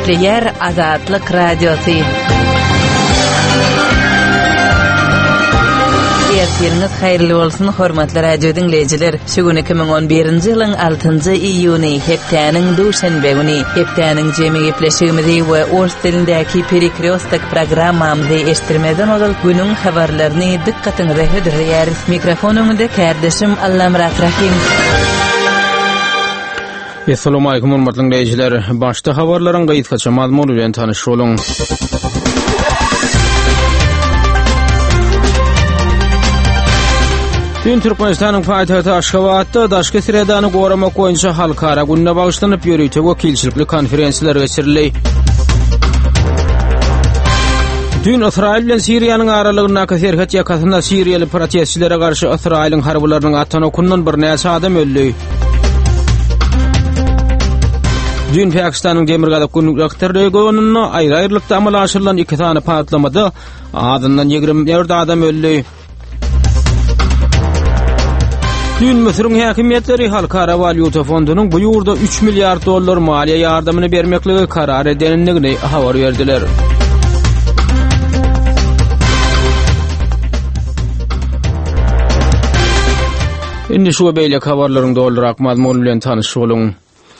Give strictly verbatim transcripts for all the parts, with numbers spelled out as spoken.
Ýer Azatlyk Radiosu. Ýerleriniz haýrly bolsun, hormatly radio dinleýijiler. Şu gün iki bin on birinji ýylyň altynjy iýuny, hepdeniň duşanbe güni, hepdeniň jemi gepleşigimizi we ors dilindäki Perikreostik programmamyzy eşitdirmeden ol günüň habarlaryny dikkatiňize hödürýär. Mikrofonumda kardeşim Allamrat Rahim. Assalamu alaykum hormatly dinleýijiler. Başda habarlaryň gaýtgaça mazmuny bilen tanyş boluň. Dün Türkmenistanyň paýtagty Aşgabatda daşky siredany goramak boýunça halkara gününe bagışlanyp ýörüýte wekilçilikli konferensiýalar geçirildi. Dün İsrail bilen Siriýanyň aralygyndaky serhat ýakasynda Siriýaly protestçilere garşy İsrailiň harbalarynyň atan okundan bir näçe adam öldü. Dün Pakistanyň Demirgazyk günlükleri regionuny aýry-aýrylykda amala aşyrylan iki tane patlamady, adyndan ýigirme dört adam öldü. Dün Mısır'ın häkimetleri Halkara Valyuta Fondunyň bu ýurda üç milliard dollar maliýe ýardamyny bermekligi karar edenligini habar berdiler. Indi şu beýle habarlaryň doldurak mazmuny bilen tanyş boluň.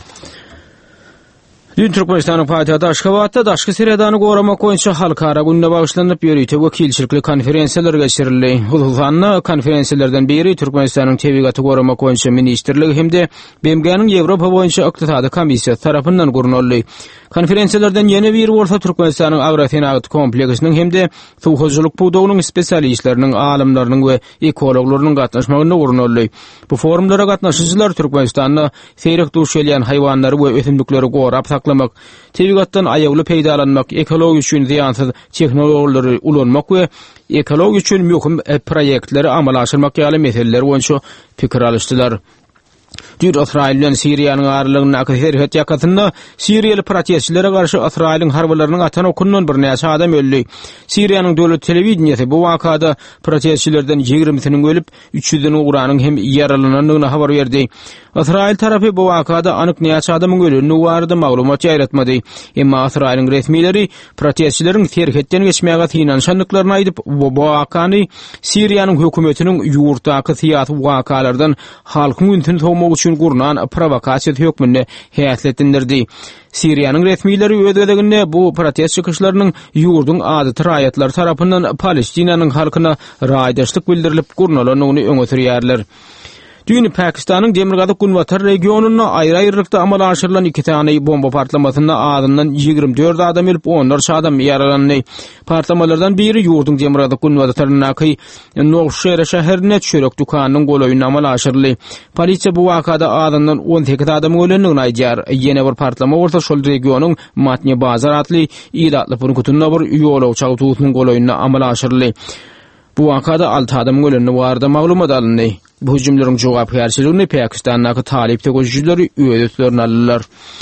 Dün Türkmenistanyň paýtagty Aşgabatda daşky siredany goramak boýunça halkara gününe bagışlanyp ýörüýte wekilçilikli konferensiýalar geçirildi. Ulugany konferensiýalardan biri Türkmenistanyň tebigaty goramak boýunça ministrligi hemde B M G'niň Ýewropa boýunça ykdysady komissiýasy tarapyndan gurulýar. Konferensiýalardan ýene biri bolsa Türkmenistanyň agrotenagty kompleksiniň hemde suwhujylyk buwdagynyň spesialistleriniň, alimleriň we ekologlarynyň gatnaşmagyna gurulýar. Bu forumlara gatnaşyjylar Türkmenistanyň seýrek duş gelýän haýwanlary we ösümlikleri gorap saklamak, tebigatdan aýagly peýdalanmak, ekologiýa üçin ziýansyz tehnologiýalary ulanmak we ekologiýa üçin möhüm proýektleri amala aşyrmak ýaly meseleler boýunça pikir alýşdylar. Dün İsrail bilen Siriýanyň aralygyndaky serhat ýakasynda Siriýaly protestçilere garşy İsrailiň harbalarynyň atan okundan bir näçe adam öldü. Siriýanyň döwlet telewizionyasy bu wakada protestçilerden ýigirmisiniň ölüp, üç ýüzüň ugranyň hem ýaralananyny habar berdi. İsrail tarapy bu wakada anyk näçe adamyň ölüni barada maglumat ýaratmady. Emma İsrailiň resmiýetleri protestçileriň serhatden geçmäge synanşanlyklaryny aýdyp, bu wakany Siriýanyň hökümetiniň ýurtdaky syýasy wakalardan halkyň üntini togmak üçin gurulan provokasiýa hökmüne häsletdirdi. Siriýanyň resmiýetleri öýdeginde bu protest çykyşlarynyň ýurdun ady raýatlar tarapyndan Palestinanyň halkyna raýdaşlyk bildirilip gurulanyny öňe sürýärler. Dün Pakistanyň Demirgazyk günwatar regionuny aýry-aýrylykda amala aşyrylan iki tane bomba partlamasynda adyndan ýigirme dört adam ölüp, onlarça adam ýaralandy. Partlamalardan biri ýurdun Demirgazyk günwatarynyň Nowşehir şäherine çörek dukanynyň golaýyna amala aşyrly. Polisiýa bu wakada adyndan on sekiz adam ölendigini aýdýar. Ýene bir partlama bolsa şol regionuň Matne Bazar adly ýylatly punktunda bir ýol çagtugynyň golaýyna amala aşyrly. Bu wakada altı adam ölenini barada maglumat alındy. Bu hüjümleriň jogapkärçiligini Pakistanyň talip tegoýjyjyları öýdetlerini aldylar.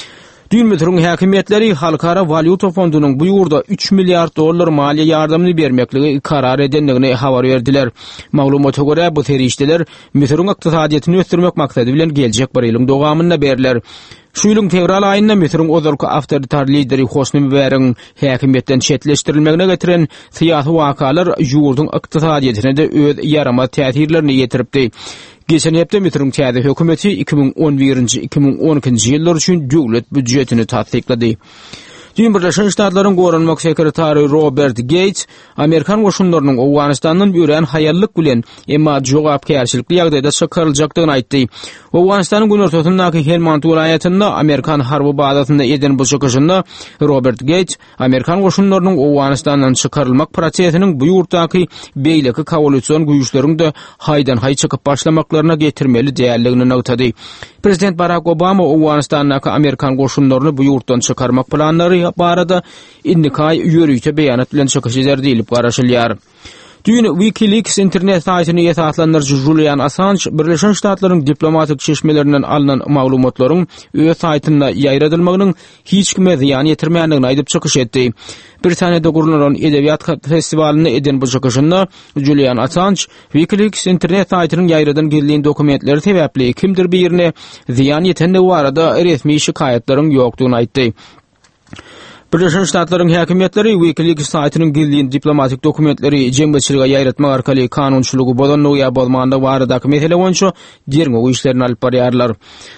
Dün Mısır'ın häkimetleri Halkara Valyuta Fondunyň bu ýurda üç milliard dollar maliýe ýardamyny bermekligi karar edenligini habar berdiler. Maglumata görä bu serişdeler Mısır'ın ykdysadyýatyny ösdürmek maksady bilen geljek bir ýylyň dowamynda berdiler. Şu ýylyň fevral aýynda Mısır'ın ozurky awtoritar lideri Hosni Mübarek häkimetden çetleşdirilmegine getiren syýasy wakalar ýurdun ykdysadyýatyna da öz ýarama täsirlerini ýetiripdi. Geçen hepde Mısır'ın täze hökümeti iki bin on birinji iki bin on ikinji ýyllar üçin döwlet büdjetini tasdiklady. Dün Birleşen Ştatlaryň gorunmak sekretary Robert Gates, Amerikan goşunlarynyň Awganistanyň ýören haýallyk bilen emma jogapkärçilikli ýagdaýda çykaryljakdygyny aýtdy. Awganistanyň gün ortasyndaky Helmand welaýatynda Amerikan harby bazasynda eden bu çykyşynda Robert Gates, Amerikan goşunlarynyň Awganistandan çykarylmak prosesiniň bu ýurtdaky beýleki koalisiýon güýçleriň de haýdan haý çykyp başlamaklaryna getirmeli däýerligini aýtdy. Prezident Barack Obama Awganistandaky Amerikan goşunlaryny bu ýurtdan çykarmak planlary barada indikay ýörüýte beýanat bilen çykyşylar diýilip garaşylýar. Dün WikiLeaks internet saýtyny ýetatlandyrjy Julian Assange Birleşen Ştatlaryň diplomatik çeşmelerinden alınan maglumatlaryň öz saýtynda ýaýradylmagynyň hiç kime ziýan ýetirmändigini aýdyp çykyş etdi. Britaniýada gurulan edebiýat festiwalyny eden bu çykyşynda Julian Assange WikiLeaks internet saýtynyň ýaýradan gelýän dokumentleri sebäpli kimdir birine ziýan ýetende barada resmi şikaýetlaryň ýokdugyny aýtdy. Birleşmiş Ştatlaryň häkimetleri WikiLeaks saýtynyň gildiğin diplomatik dokumentleri jemgyçylyga ýaýratmak arkaly kanunçylygy bolanlygy ýa bolmandygy baradaky mesele boýunça derňe işlerini alyp barýarlar.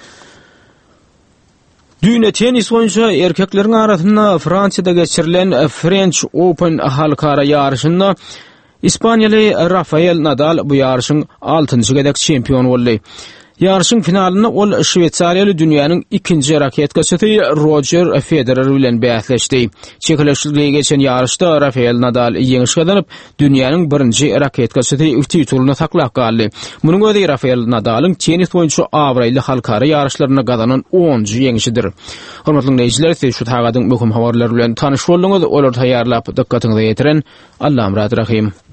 Düýne tenis boýunça erkekleriň arasynda Fransiýada geçirilen French Open halkara ýarşynda İspaniýaly Rafael Nadal bu ýarşyň altyncı gedek çempion boldy. Yarışın finalini ol Şweýçariýaly dünýäniň ikinji raketkaçy Roger Federer bilen bäsleşdi. Çekileşdirilýän geçen yarışda Rafael Nadal ýeňiş gazanyp dünýäniň birinji raketkaçy tituluny saklap galdy. Munyň özi Rafael Nadalyň tenis boýunça awraýly halkara yarışlaryna gazanan onunji ýeňişidir. Hormatly dinleýijiler, siz şu tagadyň möhüm habarlar bilen tanyş boldunuz. Olar taýýarlap dikkatiňizi ýetiren Allahym rahim.